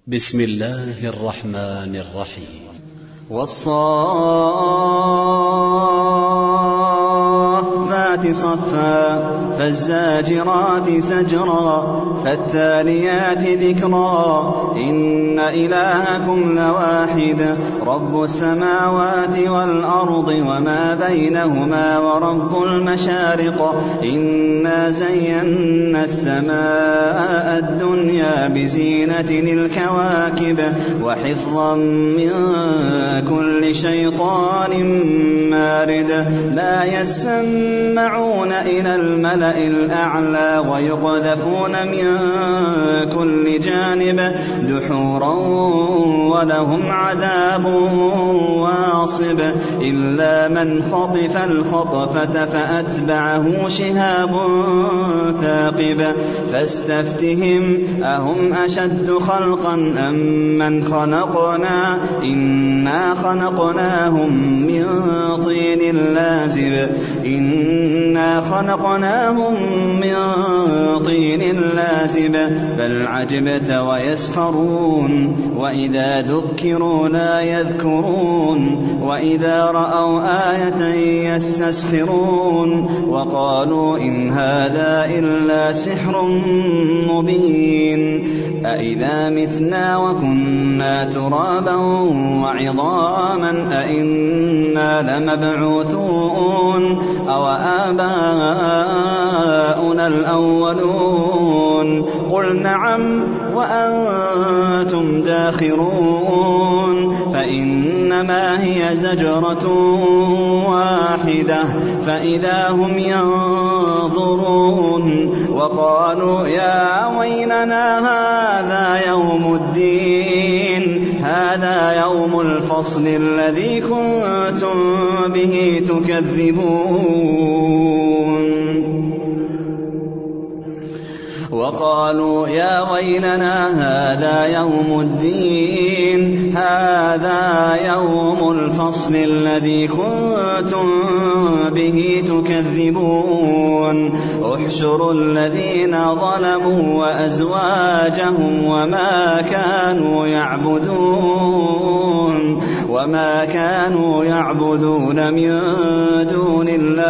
بسم الله الرحمن الرحيم. والصافات صفا فالزاجرات زجرا فالتاليات ذكرا إن إلهكم لواحد رب السماوات والأرض وما بينهما ورب المشارق إنا زينا السماء الدنيا بزينة الكواكب وحفظا من كل شيطان مارد لا يسمعون إلى الملأ الأعلى ويقذفون من كل جانب دحورا ولهم عذاب واصب إلا من خطف الخطفة فأتبعه شهاب ثاقب فاستفتهم أهم أشد خلقا أم من خلقنا إنا خلقناهم من طين لازب إنا خلقناهم من طين لازب بل عجبت ويسخرون وإذا ذكروا لا يذكرون وإذا رأوا آية يستسخرون وقالوا إن هذا إلا سحر مبين أإذا متنا وكنا ترابا وعظاما أإنا لمبعوثون أو آباؤنا الأولون قل نعم وأنتم داخرون فإنما هي زجرة واحدة فإذا هم ينظرون وقالوا يا ويلنا هذا يوم الدين هذا يوم الفصل الذي كنتم به تكذبون وقالوا يا ويلنا هذا يوم الدين هذا يوم الفصل الذي كنتم به تكذبون احشروا الذين ظلموا وأزواجهم وما كانوا يعبدون من دون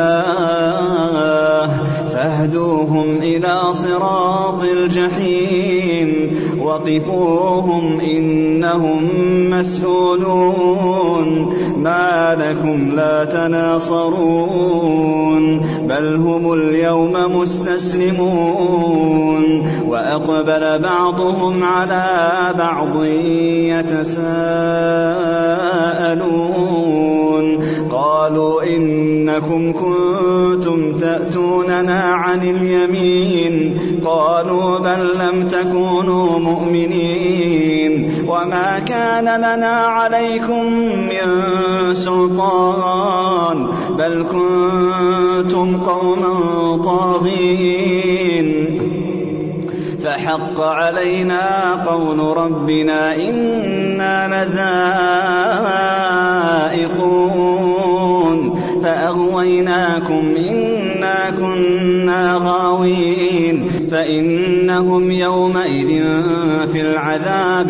الله فاهدوهم إلى صراط الجحيم وقفوهم إنهم مسؤولون ما لكم لا تناصرون بل هم اليوم مستسلمون وأقبل بعضهم على بعض يتساءلون قالوا إنكم كنتم تأتوننا عن اليمين قالوا بل لم تكونوا مؤمنين وما كان لنا عليكم من سلطان بل كنتم قوما طاغين فحق علينا قول ربنا إنا لذائقون فأغويناكم إنا كنا غاوين فإنهم يومئذ في العذاب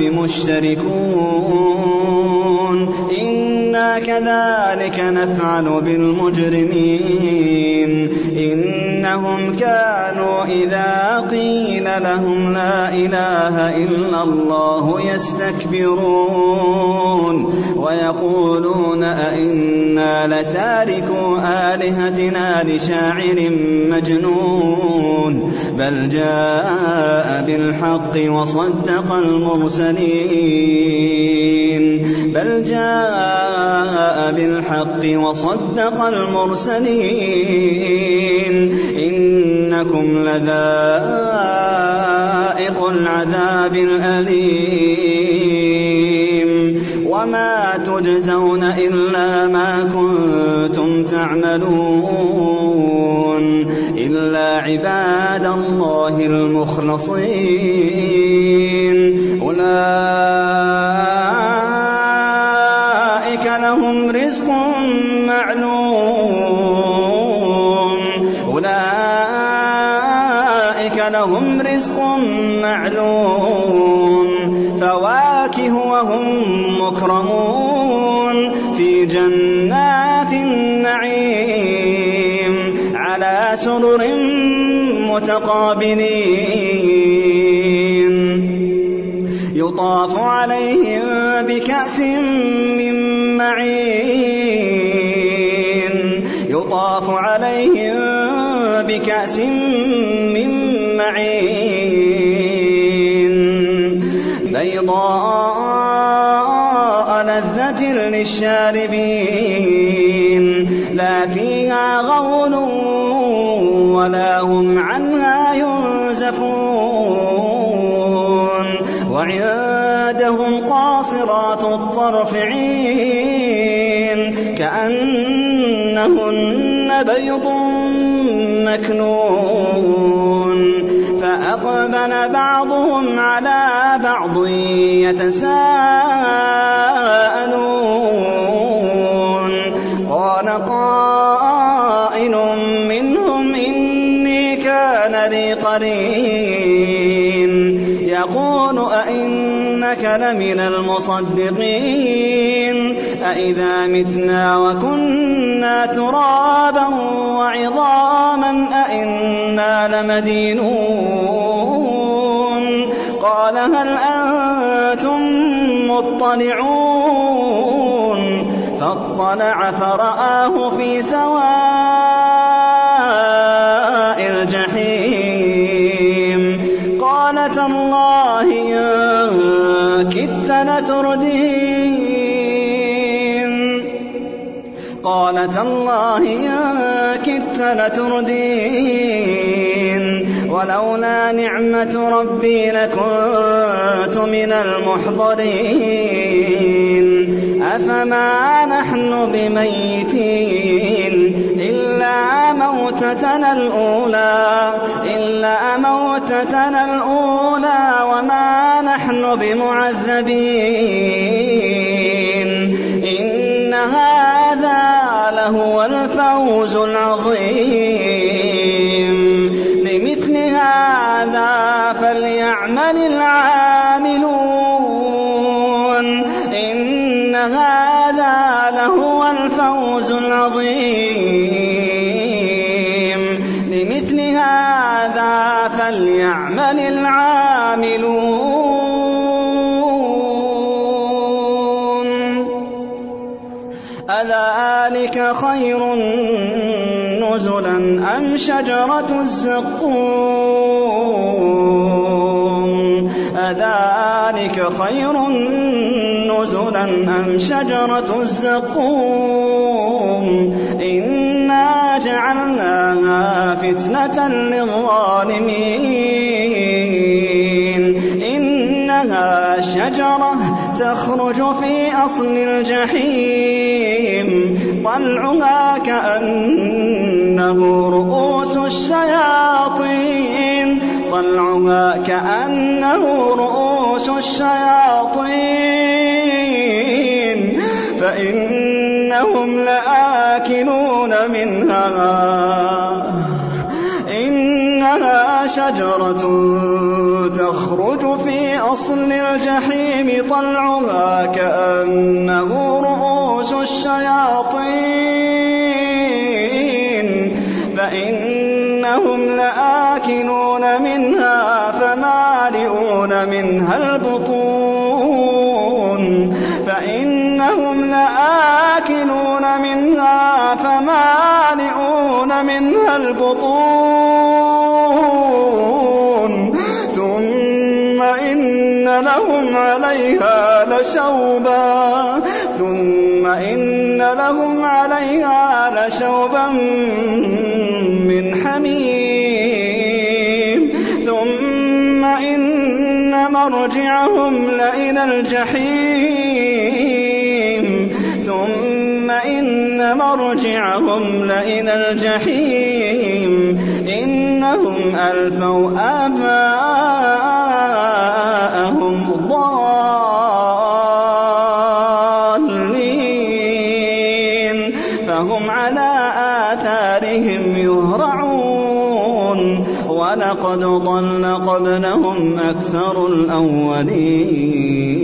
مشتركون إنا كذلك نفعل بالمجرمين إنهم كانوا إذا قيل لهم لا إله إلا الله يستكبرون ويقولون أئنا لتاركو آلهتنا لشاعر مجنون بل جاء بالحق وصدق المرسلين إنكم لذائق العذاب الأليم وما تجزون إلا ما كنتم تعملون إلا عباد الله المخلصين أولئك لهم رزق معلوم فواكه وهم مكرمون في جنات النعيم على سرر متقابلين يطاف عليهم بكأس من معين يطاف عليهم بكأس من معين بيضاء لذة للشاربين لا فيها غول ولا هم عنها ينزفون وعندهم قاصرات الطرف عين كأنهن بيض مكنون فأقبل بعضهم على بعض يتساءلون قال قائل منهم إني كان لي قرين يقول أئنك لمن المصدقين أئذا متنا وكنا ترابا وعظاما أئنا لمدينون قال هل أنتم مطلعون فاطلع فرآه في سواء الجحيم قال تالله إن كدت لتردين ولولا نعمة ربي لكنت من المحضرين أفما نحن بميتين إلا موتتنا الأولى وما نحن بمعذبين إن هذا لهو الفوز العظيم لمثل هذا فليعمل العاملون إن هذا لهو الفوز العظيم لمثل هذا فليعمل العاملون أذلك خير نزلا أم شجرة الزقوم أذلك خير نزلا أم شجرة الزقوم إنا جعلناها فتنة للظالمين إنها شجرة تخرج في أصل الجحيم طلعها كأنه رؤوس الشياطين فإنهم لآكلون منها إنها شجرة تخرج في أصل الجحيم طلعها كأنه رؤوس الشياطين فإنهم لآكلون منها فمالئون منها البطون ثم إن لهم عليها لشوبا من حميم ثم إن مرجعهم لإلى الجحيم إنهم ألفوا آباءهم ضالين فهم على آثارهم يهرعون ولقد ضل قبلهم أكثر الأولين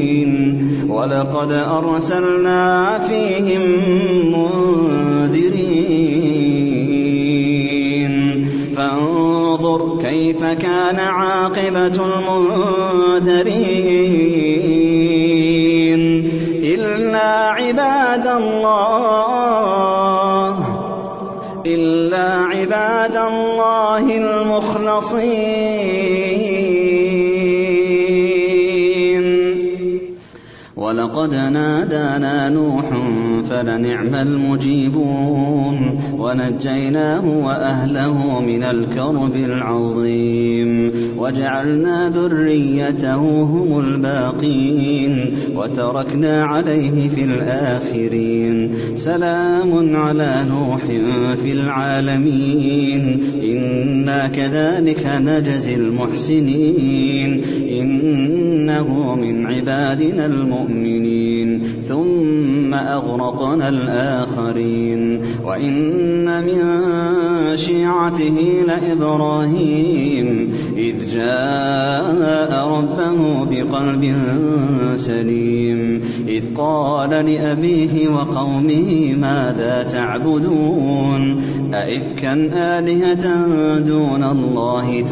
وَلَقَدْ أَرْسَلْنَا فِيهِم مُّنذِرِينَ فَانظُرْ كَيْفَ كَانَ عَاقِبَةُ الْمُنذَرِينَ إِلَّا عِبَادَ اللَّهِ الْمُخْلَصِينَ وَلَقَدْ نَادَانَا نُوحٌ فَلَنِعْمَ الْمُجِيبُونَ وَنَجَّيْنَاهُ وَأَهْلَهُ مِنَ الْكَرْبِ الْعَظِيمِ وَجَعَلْنَا ذُرِّيَّتَهُ هُمُ الْبَاقِينَ وَتَرَكْنَا عَلَيْهِ في الْآخِرِينَ سَلَامٌ عَلَىٰ نُوحٍ فِي الْعَالَمِينَ إِنَّا كَذَٰلِكَ نَجْزِي الْمُحْسِنِينَ إِنَّهُ مِنْ عِبَادِنَا الْمُؤْمِنِينَ ثُمَّ أَغْرَقْنَا الْآخَرِينَ وَإِنَّ مِن شِيعَتِهِ لَإِبْرَاهِيمَ إِذْ جَاءَ رَبَّهُ بِقَلْبٍ سَلِيمٍ إِذْ قَالَ لِأَبِيهِ وَقَوْمِهِ مَاذَا تَعْبُدُونَ أَئِفْكًا آلِهَةً دُونَ اللَّهِ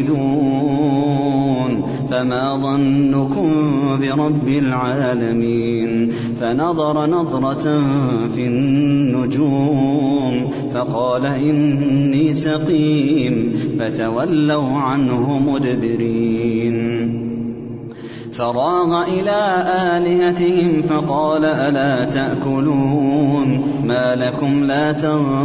تُرِيدُونَ فَمَا ظَنُّكُم بِرَبِّ الْعَالَمِينَ فَنَظَرَ نَظْرَةً فِي النُّجُومِ فَقَالَ إِنِّي سَقِيمٌ فَتَوَلَّوْا عَنْهُ مُدْبِرِينَ فَرَاغَ إِلَىٰ آلِهَتِهِمْ فَقَالَ أَلَا تَأْكُلُونَ مَا لَكُمْ لَا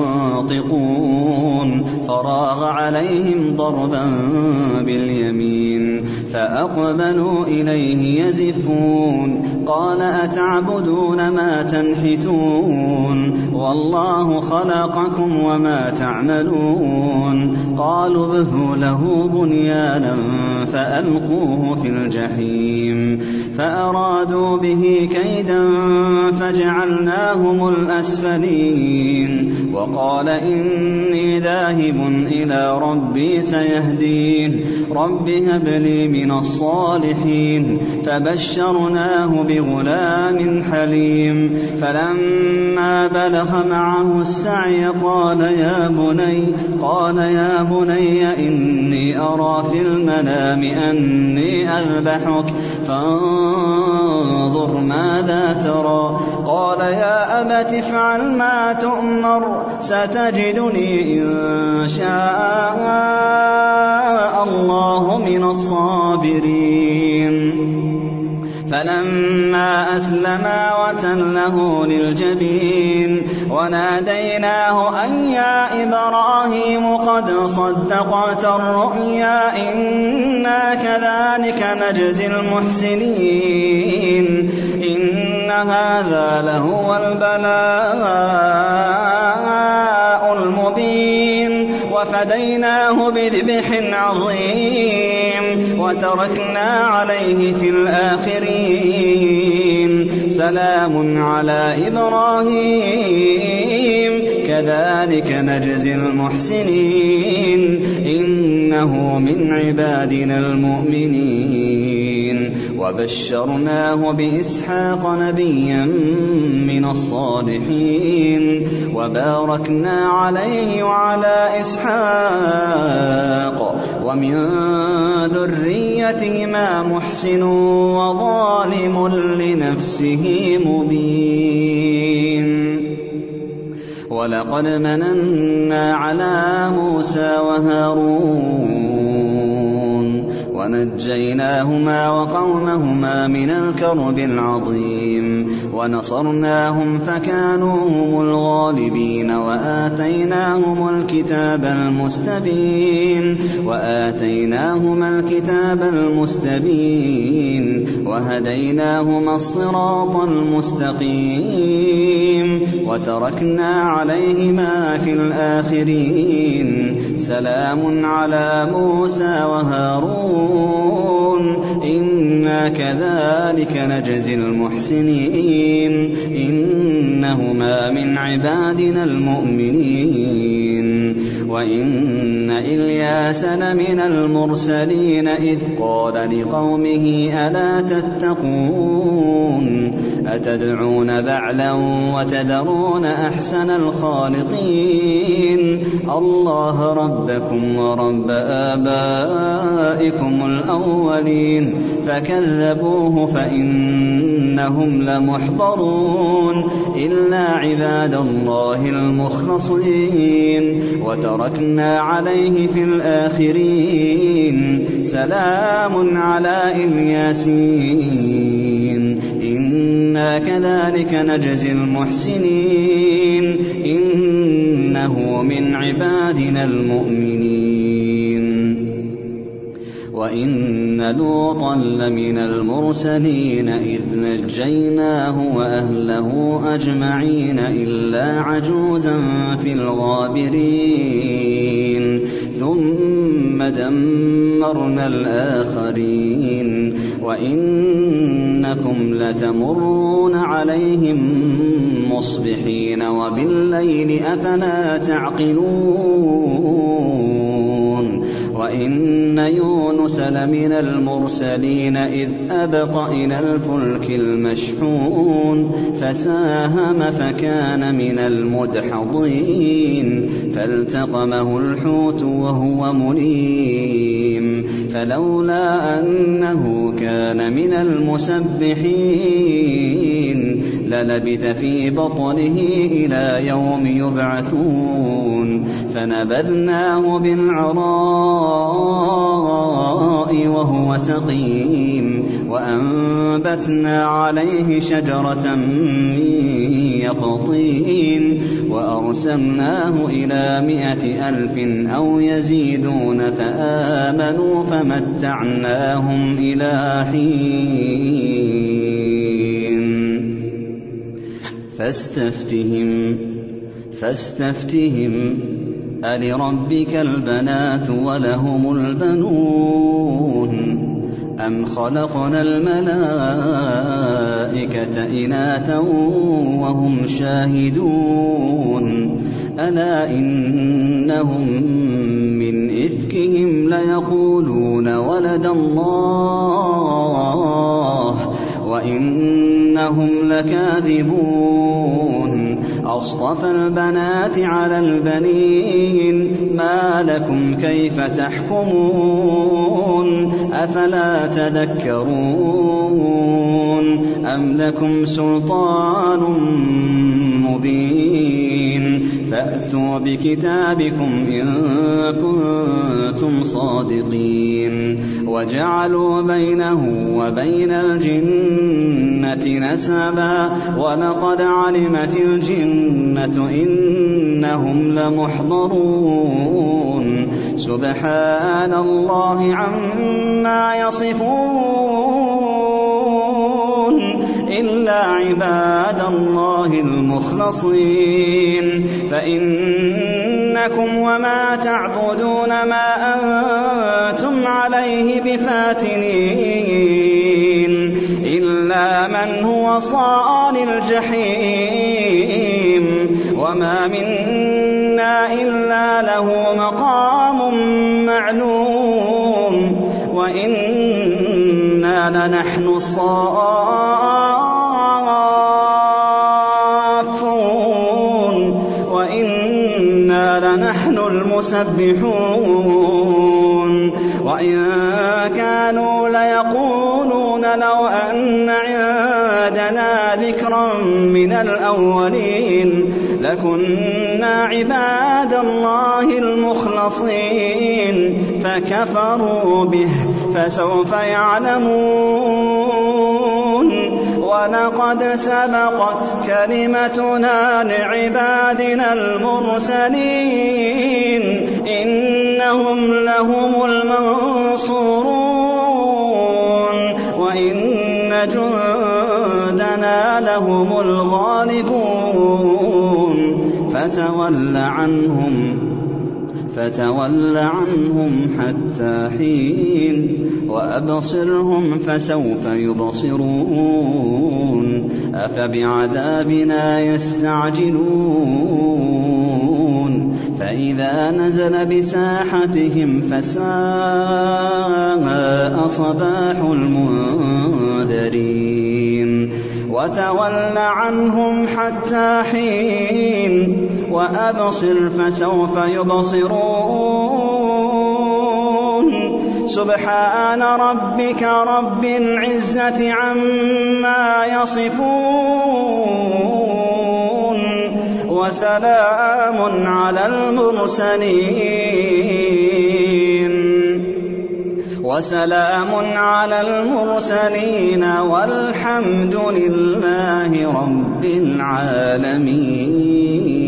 تَنطِقُونَ فَرَاغَ عَلَيْهِمْ ضَرْبًا بِالْيَمِينِ فَأَقْبَلُوا إِلَيْهِ يَزِفُّونَ قَالَ أَتَعْبُدُونَ مَا تَنْحِتُونَ وَاللَّهُ خَلَقَكُمْ وَمَا تَعْمَلُونَ قَالُوا ابْنُوا لَهُ بُنْيَانًا فَأَلْقُوهُ في الجحيم فأرادوا به كيدا فجعلناهم الأسفلين وقال إني ذاهب إلى ربي سيهدين رب هب لي من الصالحين فبشرناه بغلام حليم فلما بلغ معه السعي قال يا بني إني أرى في المنام أني أذبحك فانظر ماذا ترى قال يا أبت افعل ما تؤمر ستجدني إن شاء الله من الصابرين فلما أسلما وتله للجبين وناديناه أن يا إبراهيم قد صدقت الرؤيا إنا كذلك نجزي المحسنين إن هذا لهو البلاء المبين وفديناه بذبح عظيم وتركنا عليه في الآخرين سلام على إبراهيم كذلك نجزي المحسنين إنه من عبادنا المؤمنين وبشرناه بإسحاق نبيا من الصالحين وباركنا عليه وعلى إسحاق ومن ذريتهما محسن وظالم لنفسه مبين ولقد مننا على موسى وهارون ونجيناهما وقومهما من الكرب العظيم ونصرناهم فكانوا هم الغالبين وآتيناهما الكتاب المستبين وهديناهما الصراط المستقيم وتركنا عليهما في الآخرين سلام على موسى وهارون إنا كذلك نجزي المحسنين إنهما من عبادنا المؤمنين وإن إلياس لمن المرسلين إذ قال لقومه ألا تتقون أتدعون بعلا وتذرون أحسن الخالقين الله ربكم ورب آبائكم الأولين فكذبوه فإنهم لمحضرون إلا عباد الله المخلصين وتركنا عليه في الآخرين سلام على الياسين إنا كذلك نجزي المحسنين إنه من عبادنا المؤمنين وإن لوطا لمن المرسلين إذ نجيناه وأهله أجمعين إلا عجوزا في الغابرين ثم دمرنا الآخرين وإنكم لتمرون عليهم مصبحين وبالليل أفلا تعقلون وإن يونس لمن المرسلين إذ أبق إلى الفلك المشحون فساهم فكان من المدحضين فالتقمه الحوت وهو مليم فلولا أنه كان من المسبحين للبث في بطنه إلى يوم يبعثون فنبذناه بالعراء وهو سقيم وأنبتنا عليه شجرة من يقطين وأرسلناه إلى 100,000 أو يزيدون فآمنوا فمتعناهم إلى حين فاستفتهم ألربك البنات ولهم البنون أم خلقنا الملائكة إناثا وهم شاهدون ألا إنهم من إفكهم ليقولون ولد الله وإنهم لكاذبون أصطفى البنات على البنين ما لكم كيف تحكمون أفلا تذكرون أم لكم سلطان مبين فأتوا بكتابكم إن كنتم صادقين وجعلوا بينه وبين الجنة نسبا ولقد علمت الجنة إنهم لمحضرون سبحان الله عما يصفون إلا عباد الله المخلصين فإنكم وما تعبدون ما أنتم عليه بفاتنين إلا من هو صال الجحيم وما منا إلا له مقام معلوم وإنا لنحن الصافون وإنا لنحن المسبحون وإن كانوا ليقولون لو أن عندنا ذكرا من الأولين لكنا عباد الله المخلصين فكفروا به فسوف يعلمون ولقد سبقت كلمتنا لعبادنا المرسلين إنهم لهم المنصورون وإن جندنا لهم الغالبون فتول عنهم حتى حين وأبصرهم فسوف يبصرون أفبعذابنا يستعجلون فإذا نزل بساحتهم فساء صباح المنذرين وتول عنهم حتى حين وأبصر فسوف يبصرون سبحان ربك رب العزة عما يصفون وسلام على المرسلين والحمد لله رب العالمين.